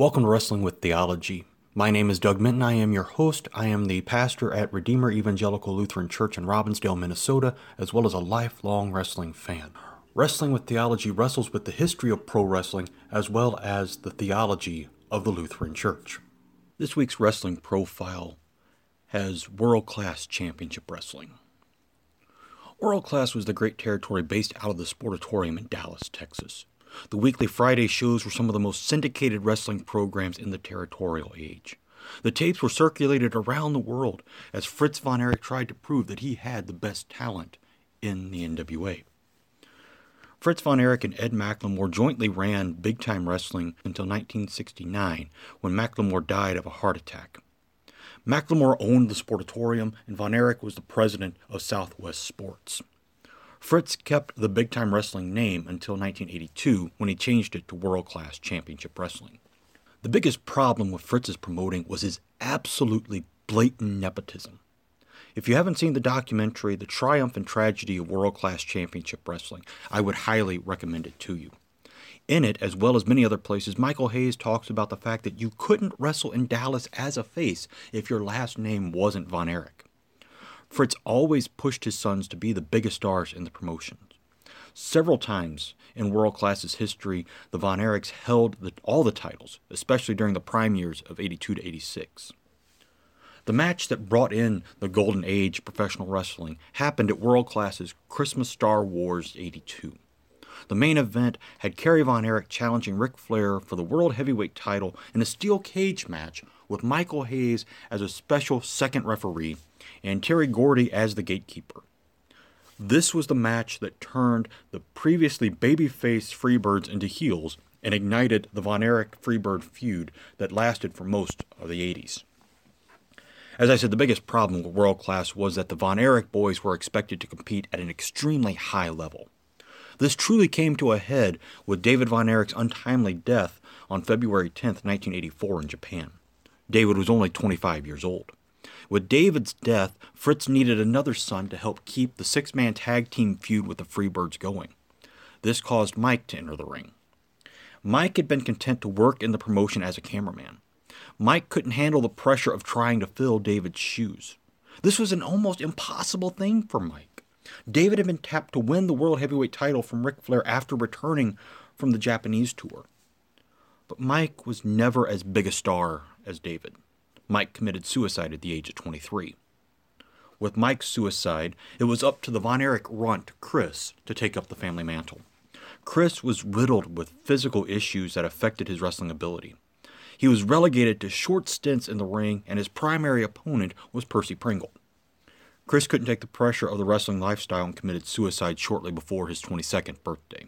Welcome to Wrestling with Theology. My name is Doug Minton. I am your host. I am the pastor at Redeemer Evangelical Lutheran Church in Robbinsdale, Minnesota, as well as a lifelong wrestling fan. Wrestling with Theology wrestles with the history of pro wrestling as well as the theology of the Lutheran Church. This week's wrestling profile has World Class Championship Wrestling. World Class was the great territory based out of the Sportatorium in Dallas, Texas. The weekly Friday shows were some of the most syndicated wrestling programs in the territorial age. The tapes were circulated around the world as Fritz von Erich tried to prove that he had the best talent in the NWA. Fritz von Erich and Ed McLemore jointly ran big-time wrestling until 1969, when McLemore died of a heart attack. McLemore owned the Sportatorium, and von Erich was the president of Southwest Sports. Fritz kept the big-time wrestling name until 1982, when he changed it to World Class Championship Wrestling. The biggest problem with Fritz's promoting was his absolutely blatant nepotism. If you haven't seen the documentary, The Triumph and Tragedy of World Class Championship Wrestling, I would highly recommend it to you. In it, as well as many other places, Michael Hayes talks about the fact that you couldn't wrestle in Dallas as a face if your last name wasn't Von Erich. Fritz always pushed his sons to be the biggest stars in the promotion. Several times in World Class's history, the Von Erichs held all the titles, especially during the prime years of 82 to 86. The match that brought in the golden age of professional wrestling happened at World Class's Christmas Star Wars 82. The main event had Kerry Von Erich challenging Ric Flair for the World Heavyweight title in a steel cage match with Michael Hayes as a special second referee and Terry Gordy as the gatekeeper. This was the match that turned the previously babyface Freebirds into heels and ignited the Von Erich Freebird feud that lasted for most of the 80s. As I said, the biggest problem with World Class was that the Von Erich boys were expected to compete at an extremely high level. This truly came to a head with David Von Erich's untimely death on February 10, 1984 in Japan. David was only 25 years old. With David's death, Fritz needed another son to help keep the six-man tag team feud with the Freebirds going. This caused Mike to enter the ring. Mike had been content to work in the promotion as a cameraman. Mike couldn't handle the pressure of trying to fill David's shoes. This was an almost impossible thing for Mike. David had been tapped to win the World Heavyweight title from Ric Flair after returning from the Japanese tour. But Mike was never as big a star as David. Mike committed suicide at the age of 23. With Mike's suicide, it was up to the Von Erich runt, Chris, to take up the family mantle. Chris was riddled with physical issues that affected his wrestling ability. He was relegated to short stints in the ring, and his primary opponent was Percy Pringle. Chris couldn't take the pressure of the wrestling lifestyle and committed suicide shortly before his 22nd birthday.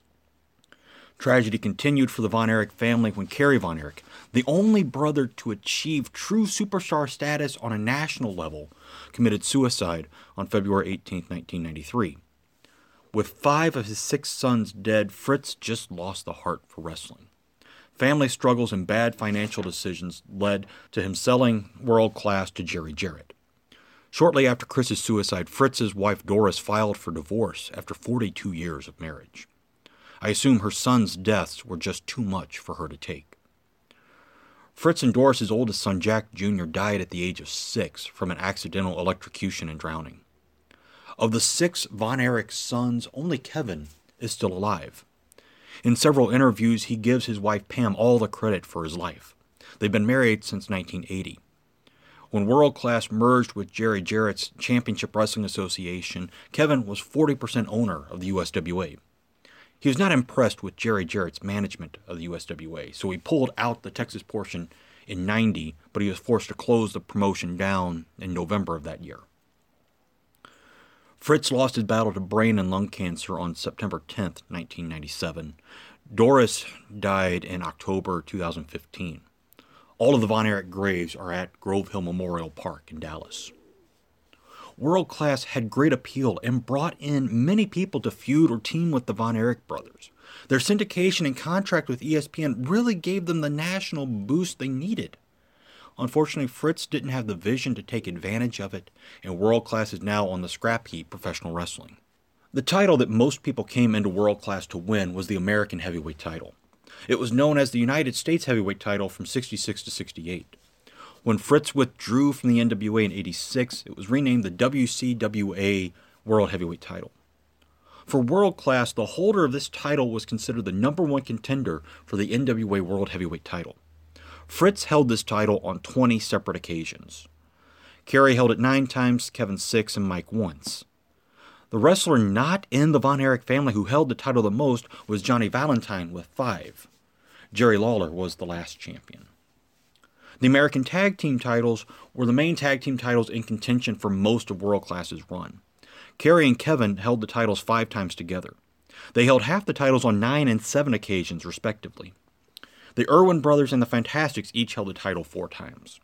Tragedy continued for the Von Erich family when Kerry Von Erich, the only brother to achieve true superstar status on a national level, committed suicide on February 18, 1993. With 5 of his 6 sons dead, Fritz just lost the heart for wrestling. Family struggles and bad financial decisions led to him selling World Class to Jerry Jarrett. Shortly after Chris's suicide, Fritz's wife Doris filed for divorce after 42 years of marriage. I assume her sons' deaths were just too much for her to take. Fritz and Doris's oldest son, Jack Jr., died at the age of 6 from an accidental electrocution and drowning. Of the 6 Von Erich sons, only Kevin is still alive. In several interviews, he gives his wife Pam all the credit for his life. They've been married since 1980. When World Class merged with Jerry Jarrett's Championship Wrestling Association, Kevin was 40% owner of the USWA. He was not impressed with Jerry Jarrett's management of the USWA, so he pulled out the Texas portion in '90, but he was forced to close the promotion down in November of that year. Fritz lost his battle to brain and lung cancer on September 10, 1997. Doris died in October 2015. All of the Von Erich graves are at Grove Hill Memorial Park in Dallas. World Class had great appeal and brought in many people to feud or team with the Von Erich brothers. Their syndication and contract with ESPN really gave them the national boost they needed. Unfortunately, Fritz didn't have the vision to take advantage of it, and World Class is now on the scrap heap professional wrestling. The title that most people came into World Class to win was the American Heavyweight title. It was known as the United States Heavyweight title from 66 to 68. When Fritz withdrew from the NWA in 86, it was renamed the WCWA World Heavyweight title. For World Class, the holder of this title was considered the number one contender for the NWA World Heavyweight title. Fritz held this title on 20 separate occasions. Kerry held it 9 times, Kevin 6, and Mike once. The wrestler not in the Von Erich family who held the title the most was Johnny Valentine with 5. Jerry Lawler was the last champion. The American Tag Team titles were the main tag team titles in contention for most of World Class's run. Kerry and Kevin held the titles 5 times together. They held half the titles on 9 and 7 occasions, respectively. The Irwin brothers and the Fantastics each held the title 4 times.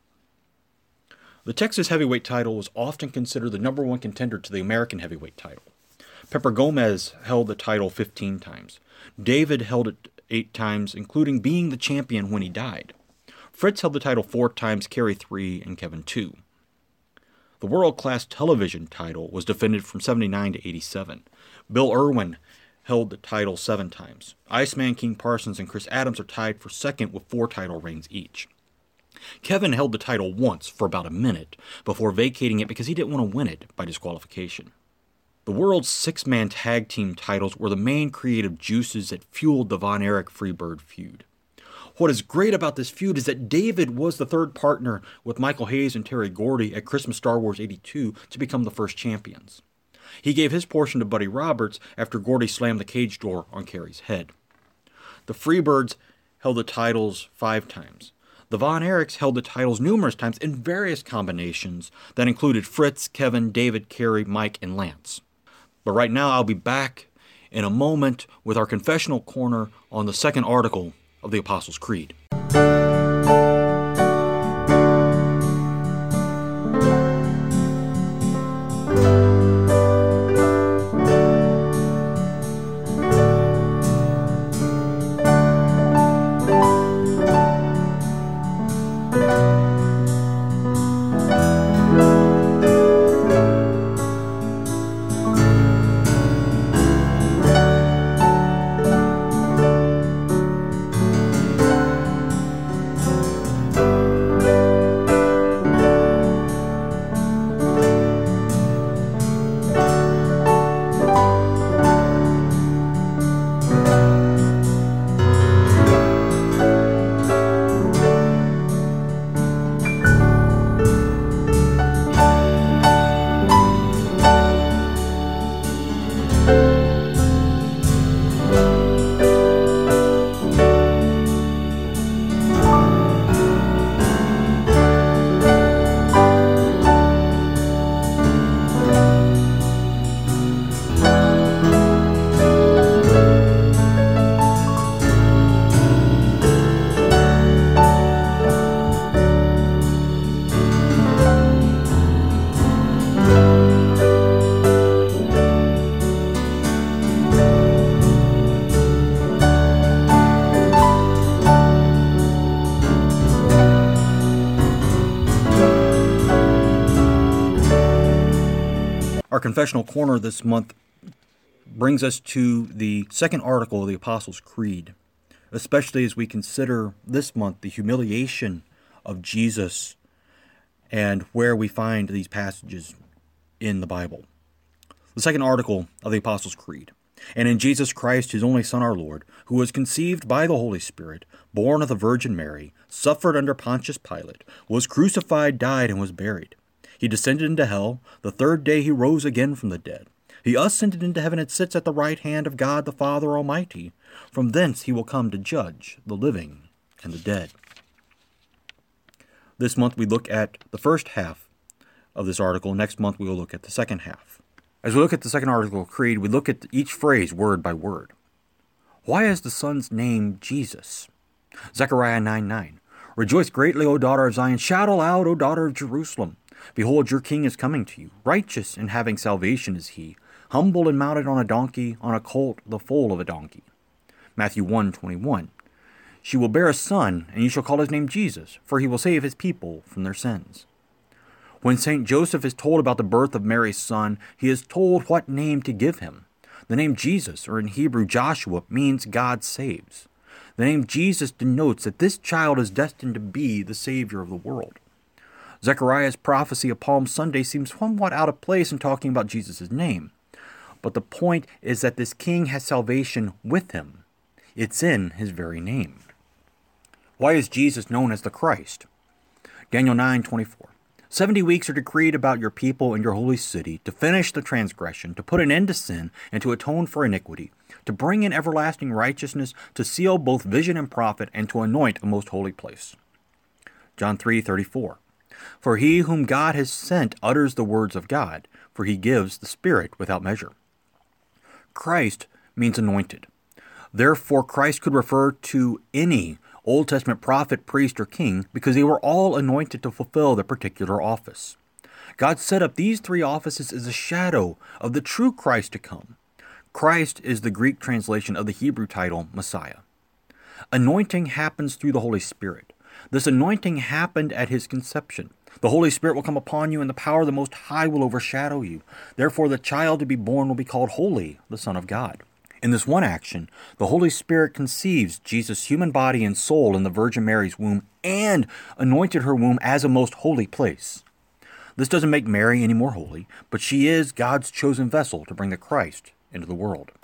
The Texas Heavyweight title was often considered the number one contender to the American Heavyweight title. Pepper Gomez held the title 15 times. David held it 8 times, including being the champion when he died. Fritz held the title 4 times, Kerry 3, and Kevin 2. The World Class Television title was defended from 79 to 87. Bill Irwin held the title 7 times. Iceman King Parsons and Chris Adams are tied for second with 4 title reigns each. Kevin held the title once for about a minute before vacating it because he didn't want to win it by disqualification. The world's 6-man tag team titles were the main creative juices that fueled the Von Erich Freebird feud. What is great about this feud is that David was the third partner with Michael Hayes and Terry Gordy at Christmas Star Wars 82 to become the first champions. He gave his portion to Buddy Roberts after Gordy slammed the cage door on Kerry's head. The Freebirds held the titles 5 times. The Von Erichs held the titles numerous times in various combinations that included Fritz, Kevin, David, Kerry, Mike, and Lance. But right now I'll be back in a moment with our confessional corner on the second article of the Apostles' Creed. Our confessional corner this month brings us to the second article of the Apostles' Creed, especially as we consider this month the humiliation of Jesus and where we find these passages in the Bible. The second article of the Apostles' Creed. And in Jesus Christ, his only Son, our Lord, who was conceived by the Holy Spirit, born of the Virgin Mary, suffered under Pontius Pilate, was crucified, died, and was buried. He descended into hell. The third day he rose again from the dead. He ascended into heaven and sits at the right hand of God the Father Almighty. From thence he will come to judge the living and the dead. This month we look at the first half of this article. Next month we will look at the second half. As we look at the second article of Creed, we look at each phrase word by word. Why is the Son's name Jesus? Zechariah 9:9. Rejoice greatly, O daughter of Zion. Shout aloud, O daughter of Jerusalem. Behold, your king is coming to you. Righteous and having salvation is he. Humble and mounted on a donkey, on a colt, the foal of a donkey. Matthew 1:21. She will bear a son, and you shall call his name Jesus, for he will save his people from their sins. When St. Joseph is told about the birth of Mary's son, he is told what name to give him. The name Jesus, or in Hebrew Joshua, means God saves. The name Jesus denotes that this child is destined to be the Savior of the world. Zechariah's prophecy of Palm Sunday seems somewhat out of place in talking about Jesus' name. But the point is that this king has salvation with him. It's in his very name. Why is Jesus known as the Christ? Daniel 9:24. 70 weeks are decreed about your people and your holy city to finish the transgression, to put an end to sin, and to atone for iniquity, to bring in everlasting righteousness, to seal both vision and prophet, and to anoint a most holy place. John 3:34. For he whom God has sent utters the words of God, for he gives the Spirit without measure. Christ means anointed. Therefore, Christ could refer to any Old Testament prophet, priest, or king because they were all anointed to fulfill their particular office. God set up these three offices as a shadow of the true Christ to come. Christ is the Greek translation of the Hebrew title Messiah. Anointing happens through the Holy Spirit. This anointing happened at his conception. The Holy Spirit will come upon you, and the power of the Most High will overshadow you. Therefore, the child to be born will be called Holy, the Son of God. In this one action, the Holy Spirit conceives Jesus' human body and soul in the Virgin Mary's womb and anointed her womb as a most holy place. This doesn't make Mary any more holy, but she is God's chosen vessel to bring the Christ into the world.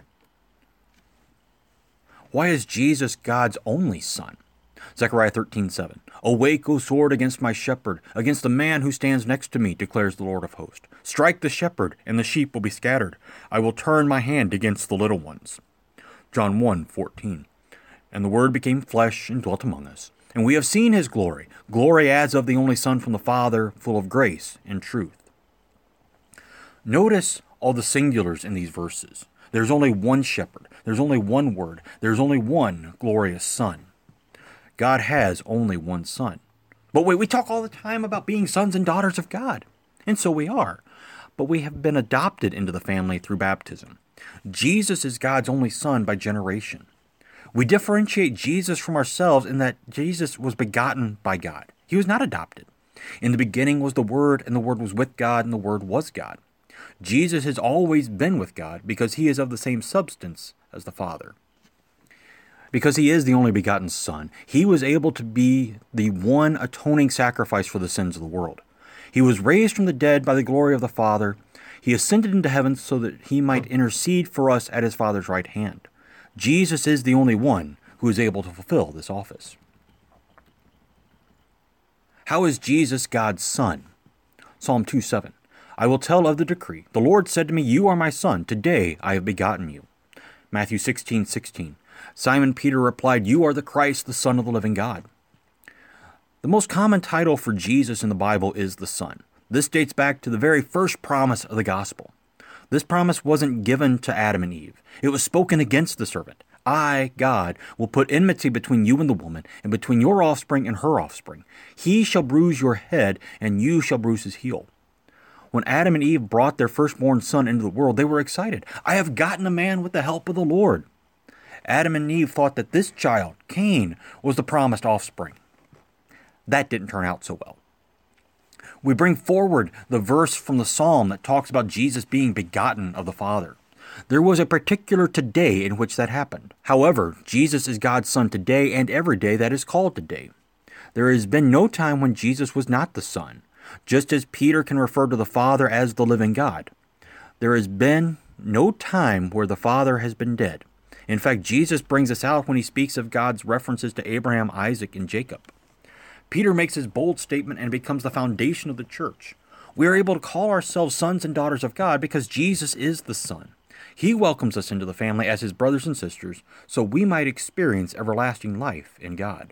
Why is Jesus God's only Son? Zechariah 13:7. Awake, O sword, against my shepherd, against the man who stands next to me, declares the Lord of hosts. Strike the shepherd, and the sheep will be scattered. I will turn my hand against the little ones. John 1:14. And the Word became flesh and dwelt among us. And we have seen his glory, glory as of the only Son from the Father, full of grace and truth. Notice all the singulars in these verses. There's only one shepherd. There's only one Word. There's only one glorious Son. God has only one Son. But wait, we talk all the time about being sons and daughters of God. And so we are. But we have been adopted into the family through baptism. Jesus is God's only Son by generation. We differentiate Jesus from ourselves in that Jesus was begotten by God. He was not adopted. In the beginning was the Word, and the Word was with God, and the Word was God. Jesus has always been with God because he is of the same substance as the Father. Because he is the only begotten Son, he was able to be the one atoning sacrifice for the sins of the world. He was raised from the dead by the glory of the Father. He ascended into heaven so that he might intercede for us at his Father's right hand. Jesus is the only one who is able to fulfill this office. How is Jesus God's Son? Psalm 2:7. I will tell of the decree. The Lord said to me, You are my Son. Today I have begotten you. Matthew 16:16. Simon Peter replied, You are the Christ, the Son of the living God. The most common title for Jesus in the Bible is the Son. This dates back to the very first promise of the gospel. This promise wasn't given to Adam and Eve. It was spoken against the serpent. I, God, will put enmity between you and the woman, and between your offspring and her offspring. He shall bruise your head, and you shall bruise his heel. When Adam and Eve brought their firstborn son into the world, they were excited. I have gotten a man with the help of the Lord. Adam and Eve thought that this child, Cain, was the promised offspring. That didn't turn out so well. We bring forward the verse from the Psalm that talks about Jesus being begotten of the Father. There was a particular today in which that happened. However, Jesus is God's Son today and every day that is called today. There has been no time when Jesus was not the Son, just as Peter can refer to the Father as the living God. There has been no time where the Father has been dead. In fact, Jesus brings us out when he speaks of God's references to Abraham, Isaac, and Jacob. Peter makes his bold statement and becomes the foundation of the church. We are able to call ourselves sons and daughters of God because Jesus is the Son. He welcomes us into the family as his brothers and sisters so we might experience everlasting life in God.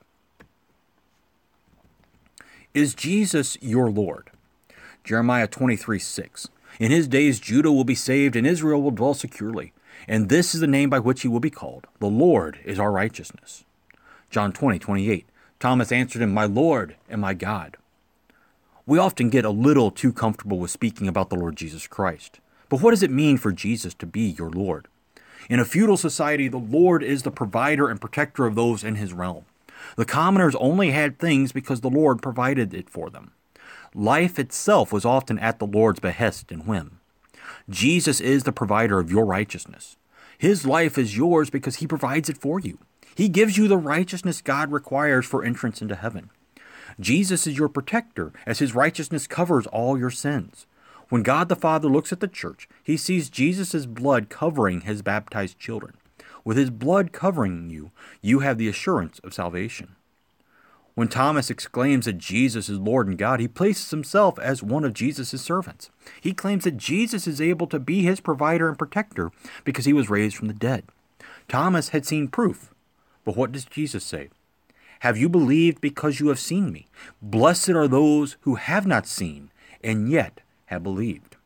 Is Jesus your Lord? Jeremiah 23:6. In his days Judah will be saved and Israel will dwell securely. And this is the name by which he will be called. The Lord is our righteousness. John 20:28. Thomas answered him, My Lord and my God. We often get a little too comfortable with speaking about the Lord Jesus Christ. But what does it mean for Jesus to be your Lord? In a feudal society, the Lord is the provider and protector of those in his realm. The commoners only had things because the Lord provided it for them. Life itself was often at the Lord's behest and whim. Jesus is the provider of your righteousness. His life is yours because He provides it for you. He gives you the righteousness God requires for entrance into heaven. Jesus is your protector, as His righteousness covers all your sins. When God the Father looks at the church, He sees Jesus' blood covering His baptized children. With His blood covering you, you have the assurance of salvation. When Thomas exclaims that Jesus is Lord and God, he places himself as one of Jesus' servants. He claims that Jesus is able to be his provider and protector because He was raised from the dead. Thomas had seen proof, but what does Jesus say? Have you believed because you have seen me? Blessed are those who have not seen and yet have believed.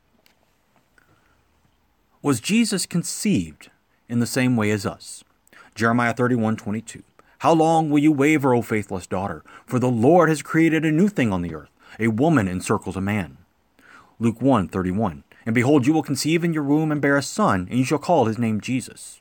Was Jesus conceived in the same way as us? Jeremiah 31:22. How long will you waver, O faithless daughter? For the Lord has created a new thing on the earth. A woman encircles a man. Luke 1:31. And behold, you will conceive in your womb and bear a son, and you shall call his name Jesus.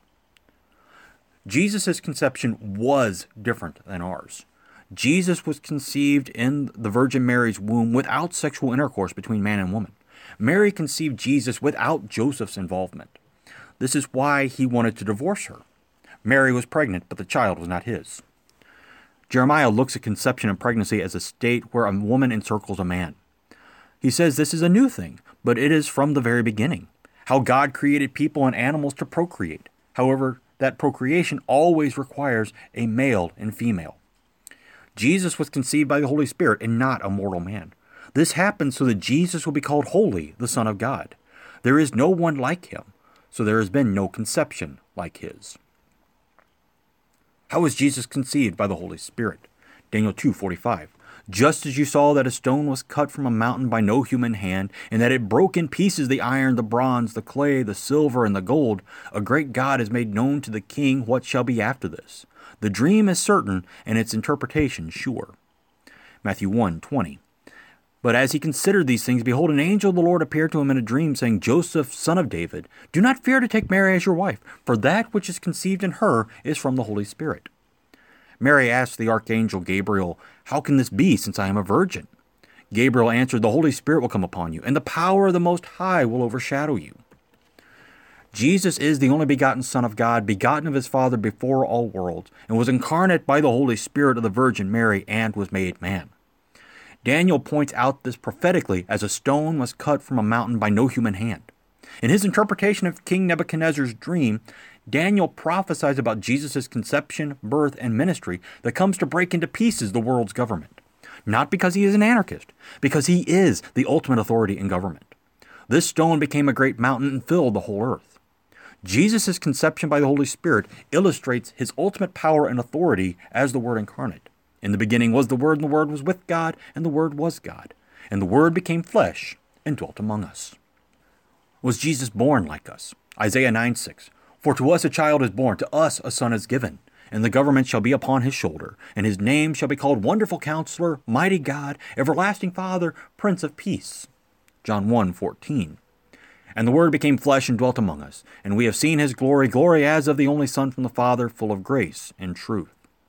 Jesus' conception was different than ours. Jesus was conceived in the Virgin Mary's womb without sexual intercourse between man and woman. Mary conceived Jesus without Joseph's involvement. This is why he wanted to divorce her. Mary was pregnant, but the child was not his. Jeremiah looks at conception and pregnancy as a state where a woman encircles a man. He says this is a new thing, but it is from the very beginning. How God created people and animals to procreate. However, that procreation always requires a male and female. Jesus was conceived by the Holy Spirit and not a mortal man. This happened so that Jesus will be called holy, the Son of God. There is no one like Him, so there has been no conception like His. How was Jesus conceived by the Holy Spirit? Daniel 2:45. Just as you saw that a stone was cut from a mountain by no human hand, and that it broke in pieces the iron, the bronze, the clay, the silver, and the gold, a great God has made known to the king what shall be after this. The dream is certain, and its interpretation sure. Matthew 1:20. But as he considered these things, behold, an angel of the Lord appeared to him in a dream, saying, Joseph, son of David, do not fear to take Mary as your wife, for that which is conceived in her is from the Holy Spirit. Mary asked the archangel Gabriel, How can this be, since I am a virgin? Gabriel answered, The Holy Spirit will come upon you, and the power of the Most High will overshadow you. Jesus is the only begotten Son of God, begotten of His Father before all worlds, and was incarnate by the Holy Spirit of the Virgin Mary, and was made man. Daniel points out this prophetically as a stone was cut from a mountain by no human hand. In his interpretation of King Nebuchadnezzar's dream, Daniel prophesies about Jesus' conception, birth, and ministry that comes to break into pieces the world's government. Not because he is an anarchist, because he is the ultimate authority in government. This stone became a great mountain and filled the whole earth. Jesus' conception by the Holy Spirit illustrates His ultimate power and authority as the Word incarnate. In the beginning was the Word, and the Word was with God, and the Word was God. And the Word became flesh and dwelt among us. Was Jesus born like us? Isaiah 9:6. For to us a child is born, to us a son is given, and the government shall be upon His shoulder, and His name shall be called Wonderful Counselor, Mighty God, Everlasting Father, Prince of Peace. John 1:14. And the Word became flesh and dwelt among us, and we have seen His glory, glory as of the only Son from the Father, full of grace and truth.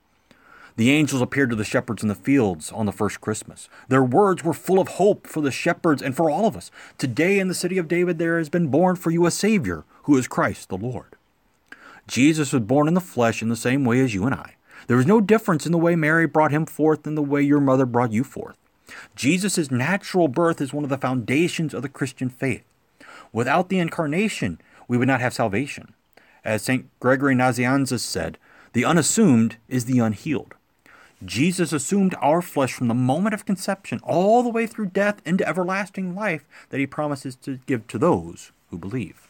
The angels appeared to the shepherds in the fields on the first Christmas. Their words were full of hope for the shepherds and for all of us. Today in the city of David there has been born for you a Savior, who is Christ the Lord. Jesus was born in the flesh in the same way as you and I. There is no difference in the way Mary brought Him forth and the way your mother brought you forth. Jesus' natural birth is one of the foundations of the Christian faith. Without the incarnation, we would not have salvation. As St. Gregory Nazianzus said, the unassumed is the unhealed. Jesus assumed our flesh from the moment of conception all the way through death into everlasting life that He promises to give to those who believe.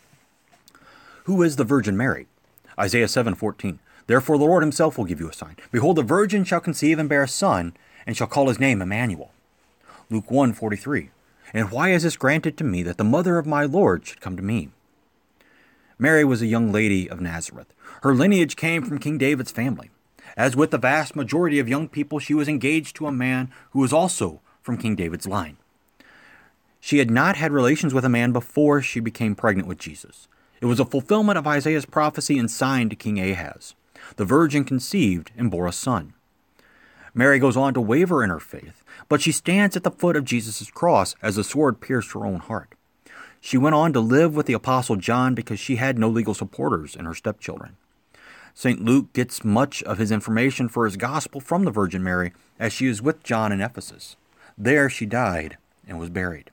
Who is the Virgin Mary? Isaiah 7:14. Therefore the Lord Himself will give you a sign. Behold, the virgin shall conceive and bear a son, and shall call His name Emmanuel. Luke 1:43. And why is this granted to me, that the mother of my Lord should come to me? Mary was a young lady of Nazareth. Her lineage came from King David's family. As with the vast majority of young people, she was engaged to a man who was also from King David's line. She had not had relations with a man before she became pregnant with Jesus. It was a fulfillment of Isaiah's prophecy and sign to King Ahaz. The virgin conceived and bore a son. Mary goes on to waver in her faith, but she stands at the foot of Jesus' cross as the sword pierced her own heart. She went on to live with the Apostle John because she had no legal supporters in her stepchildren. St. Luke gets much of his information for his gospel from the Virgin Mary as she is with John in Ephesus. There she died and was buried.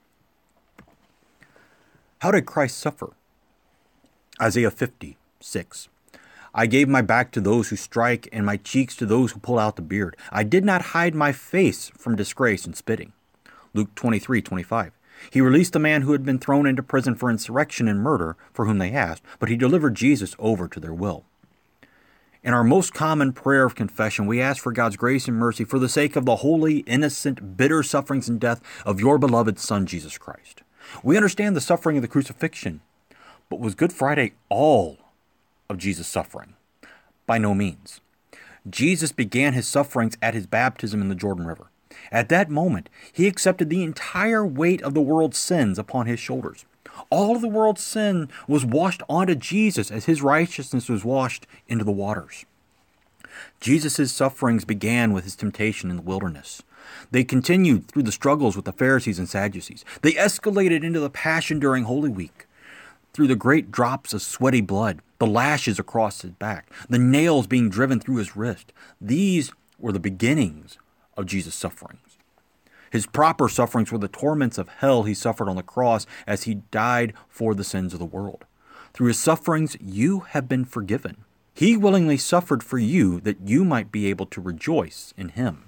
How did Christ suffer? Isaiah 50:6. I gave my back to those who strike and my cheeks to those who pull out the beard. I did not hide my face from disgrace and spitting. Luke 23:25. He released the man who had been thrown into prison for insurrection and murder, for whom they asked, but he delivered Jesus over to their will. In our most common prayer of confession, we ask for God's grace and mercy for the sake of the holy, innocent, bitter sufferings and death of your beloved Son, Jesus Christ. We understand the suffering of the crucifixion, but was Good Friday all of Jesus' suffering? By no means. Jesus began his sufferings at his baptism in the Jordan River. At that moment, he accepted the entire weight of the world's sins upon his shoulders. All of the world's sin was washed onto Jesus as his righteousness was washed into the waters. Jesus' sufferings began with his temptation in the wilderness. They continued through the struggles with the Pharisees and Sadducees. They escalated into the passion during Holy Week. Through the great drops of sweaty blood, the lashes across his back, the nails being driven through his wrist. These were the beginnings of Jesus' sufferings. His proper sufferings were the torments of hell he suffered on the cross as he died for the sins of the world. Through his sufferings, you have been forgiven. He willingly suffered for you that you might be able to rejoice in him.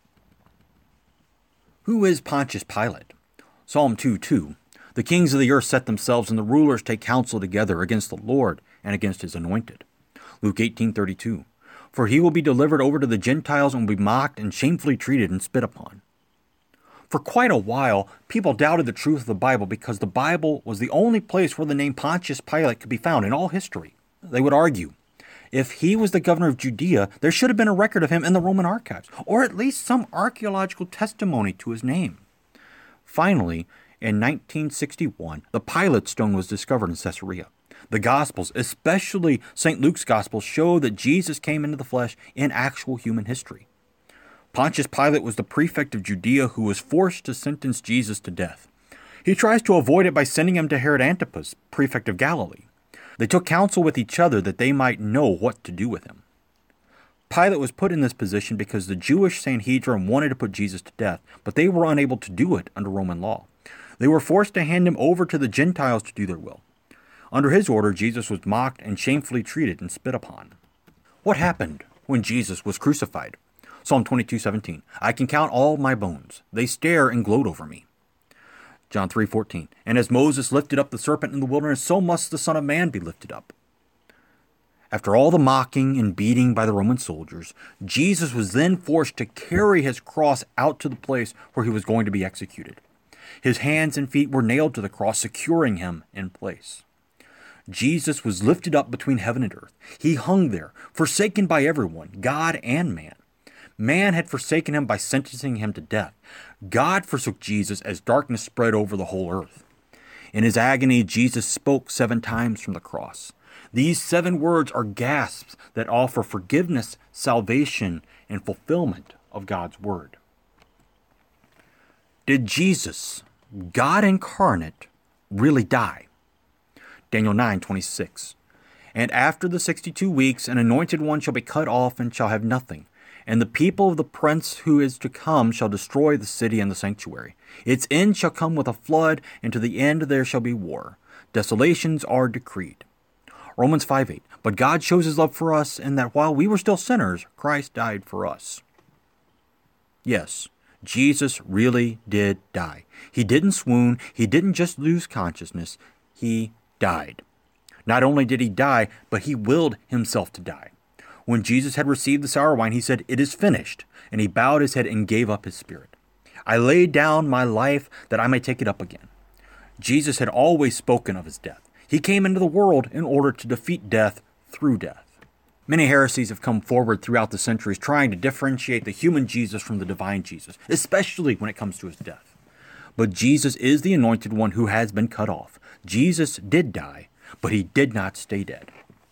Who is Pontius Pilate? Psalm 2:2. The kings of the earth set themselves, and the rulers take counsel together against the Lord and against his anointed. Luke 18:32. For he will be delivered over to the Gentiles and will be mocked and shamefully treated and spit upon. For quite a while, people doubted the truth of the Bible because the Bible was the only place where the name Pontius Pilate could be found in all history. They would argue, if he was the governor of Judea, there should have been a record of him in the Roman archives, or at least some archaeological testimony to his name. Finally, in 1961, the Pilate stone was discovered in Caesarea. The Gospels, especially St. Luke's Gospel, show that Jesus came into the flesh in actual human history. Pontius Pilate was the prefect of Judea who was forced to sentence Jesus to death. He tries to avoid it by sending him to Herod Antipas, prefect of Galilee. They took counsel with each other that they might know what to do with him. Pilate was put in this position because the Jewish Sanhedrin wanted to put Jesus to death, but they were unable to do it under Roman law. They were forced to hand him over to the Gentiles to do their will. Under his order, Jesus was mocked and shamefully treated and spit upon. What happened when Jesus was crucified? Psalm 22:17. I can count all my bones. They stare and gloat over me. John 3:14. And as Moses lifted up the serpent in the wilderness, so must the Son of Man be lifted up. After all the mocking and beating by the Roman soldiers, Jesus was then forced to carry his cross out to the place where he was going to be executed. His hands and feet were nailed to the cross, securing him in place. Jesus was lifted up between heaven and earth. He hung there, forsaken by everyone, God and man. Man had forsaken him by sentencing him to death. God forsook Jesus as darkness spread over the whole earth. In his agony, Jesus spoke 7 times from the cross. These 7 words are gasps that offer forgiveness, salvation, and fulfillment of God's word. Did Jesus, God incarnate, really die? Daniel 9:26. And after the 62 weeks, an anointed one shall be cut off and shall have nothing. And the people of the prince who is to come shall destroy the city and the sanctuary. Its end shall come with a flood, and to the end there shall be war. Desolations are decreed. Romans 5:8. But God shows his love for us in that while we were still sinners, Christ died for us. Yes, Jesus really did die. He didn't swoon. He didn't just lose consciousness. He died. Not only did he die, but he willed himself to die. When Jesus had received the sour wine, he said, "It is finished," and he bowed his head and gave up his spirit. I laid down my life that I may take it up again. Jesus had always spoken of his death. He came into the world in order to defeat death through death. Many heresies have come forward throughout the centuries trying to differentiate the human Jesus from the divine Jesus, especially when it comes to his death. But Jesus is the anointed one who has been cut off. Jesus did die, but he did not stay dead.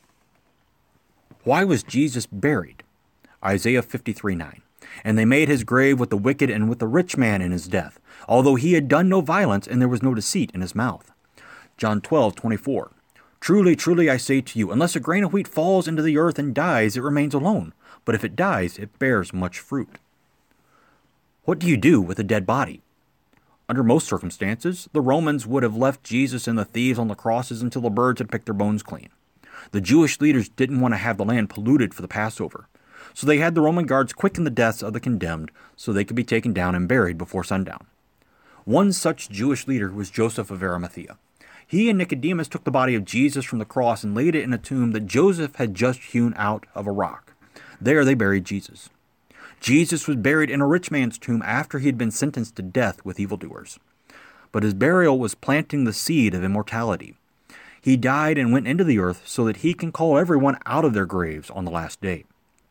Why was Jesus buried? Isaiah 53:9. And they made his grave with the wicked and with the rich man in his death, although he had done no violence and there was no deceit in his mouth. John 12:24. Truly, truly, I say to you, unless a grain of wheat falls into the earth and dies, it remains alone. But if it dies, it bears much fruit. What do you do with a dead body? Under most circumstances, the Romans would have left Jesus and the thieves on the crosses until the birds had picked their bones clean. The Jewish leaders didn't want to have the land polluted for the Passover, so they had the Roman guards quicken the deaths of the condemned so they could be taken down and buried before sundown. One such Jewish leader was Joseph of Arimathea. He and Nicodemus took the body of Jesus from the cross and laid it in a tomb that Joseph had just hewn out of a rock. There they buried Jesus. Jesus was buried in a rich man's tomb after he had been sentenced to death with evildoers. But his burial was planting the seed of immortality. He died and went into the earth so that he can call everyone out of their graves on the last day.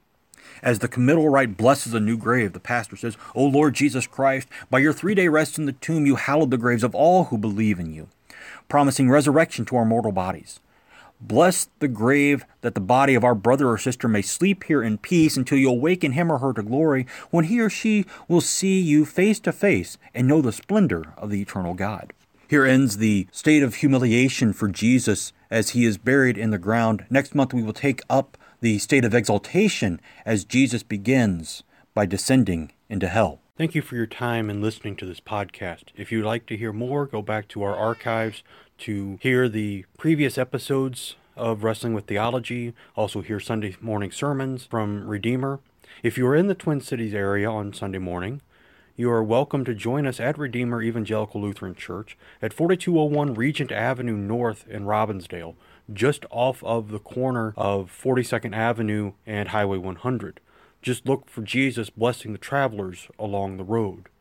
As the committal rite blesses a new grave, the pastor says, O Lord Jesus Christ, by your 3-day rest in the tomb you hallowed the graves of all who believe in you, promising resurrection to our mortal bodies. Bless the grave that the body of our brother or sister may sleep here in peace until you awaken him or her to glory, when he or she will see you face to face and know the splendor of the eternal God. Here ends the state of humiliation for Jesus as he is buried in the ground. Next month we will take up the state of exaltation as Jesus begins by descending into hell. Thank you for your time and listening to this podcast. If you'd like to hear more, go back to our archives to hear the previous episodes of Wrestling with Theology, also hear Sunday morning sermons from Redeemer. If you are in the Twin Cities area on Sunday morning, you are welcome to join us at Redeemer Evangelical Lutheran Church at 4201 Regent Avenue North in Robbinsdale, just off of the corner of 42nd Avenue and Highway 100. Just look for Jesus blessing the travelers along the road.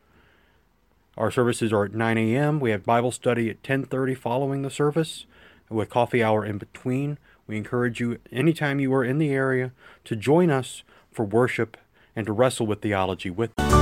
Our services are at 9 a.m. We have Bible study at 10:30 following the service, with coffee hour in between. We encourage you, anytime you are in the area, to join us for worship and to wrestle with theology with us.